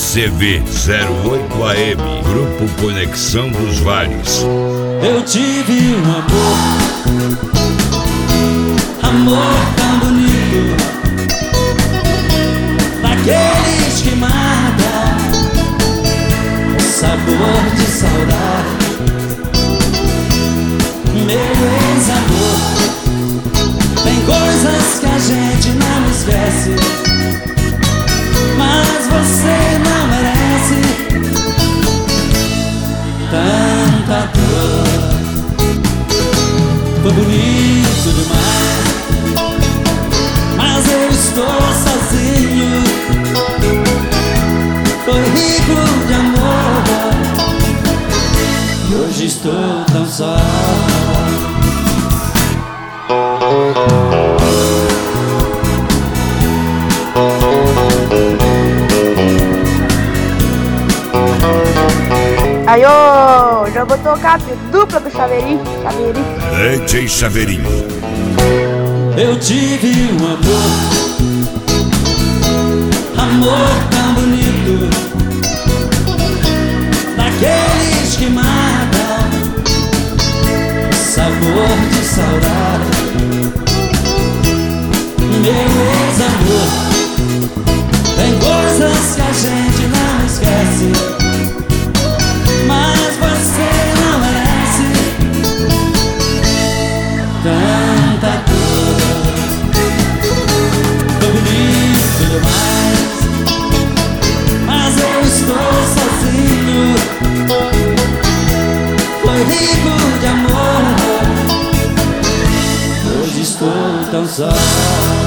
CCV 08 AM, Grupo Conexão dos Vales. Eu tive um amor tão bonito, daqueles que matam, o sabor de saudade. Meu ex-amor, tem coisas que a gente não esquece, mas você não merece tanta dor. Foi bonito demais, mas eu estou sozinho. Foi rico de amor e hoje estou tão só. Aí, ô, já vou tocar a dupla do Chaveirinho. DJ Chaveirinho. Eu tive um amor tão bonito, daqueles que matam, sabor de saudade. Meu ex-amor, tem coisas que a gente não esquece, mas você não merece tanta dor. Foi bonito demais, mas eu estou sozinho. Foi rico de amor, hoje estou tão só.